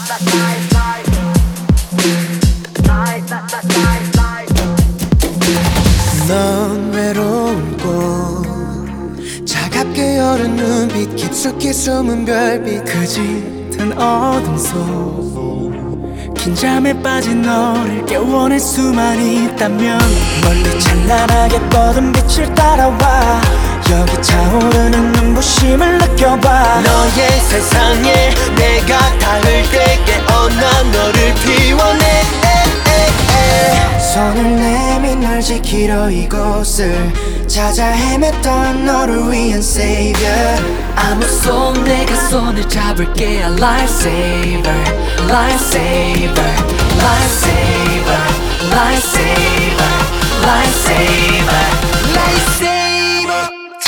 넌 외로운 꽃 차갑게 여는 눈빛 깊숙이 숨은 별빛 그 짙은 어둠 속 긴 잠에 빠진 너를 깨워낼 수만 있다면 멀리 찬란하게 뻗은 빛을 따라와 여기 차오르는 눈부심을 느껴봐 너의 세상에 내가 닿을 때 깨어나 너를 피워내 손을 내민 널 지키러 이곳을 찾아 헤맸던 너를 위한 savior 아무 손 내가 손을 잡을게 Lifesaver, Lifesaver, Lifesaver, Lifesaver, Lifesaver, Lifesaver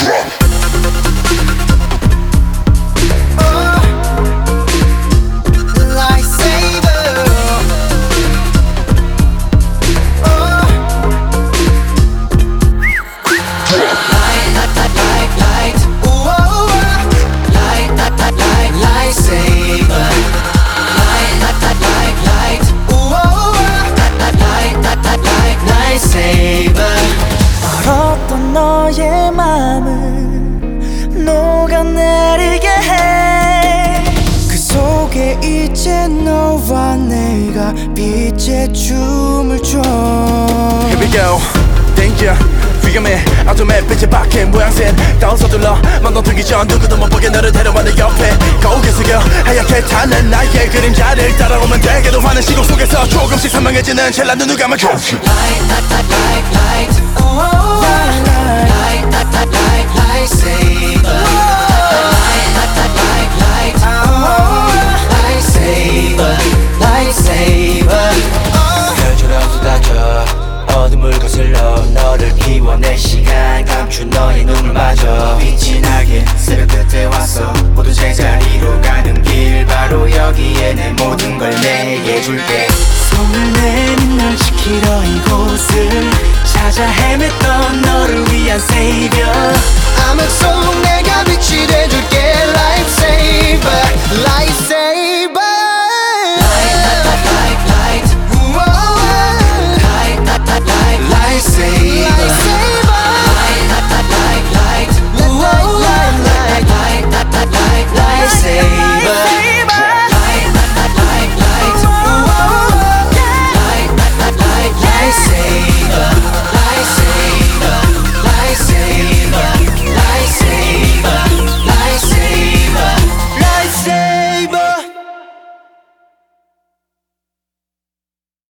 얼었던 너의 맘을 녹아내리게 해 그 속에 이제 너와 내가 빛의 춤을 춰 Here we go, danger 위험해 어둠에 빛이 박힌 모양새 다운 서둘러 멍텅이기 전 누구도 못 보게 너를 데려와 내 옆에 거울에 숙여 하얗게 타는 나의 그림자를 따라오면 되게도 많은 시공 속에서 조금씩 선명해지는 찰나 눈을 감아 조금씩 Light, light, light, light, light, light, light, light, light, light, light, say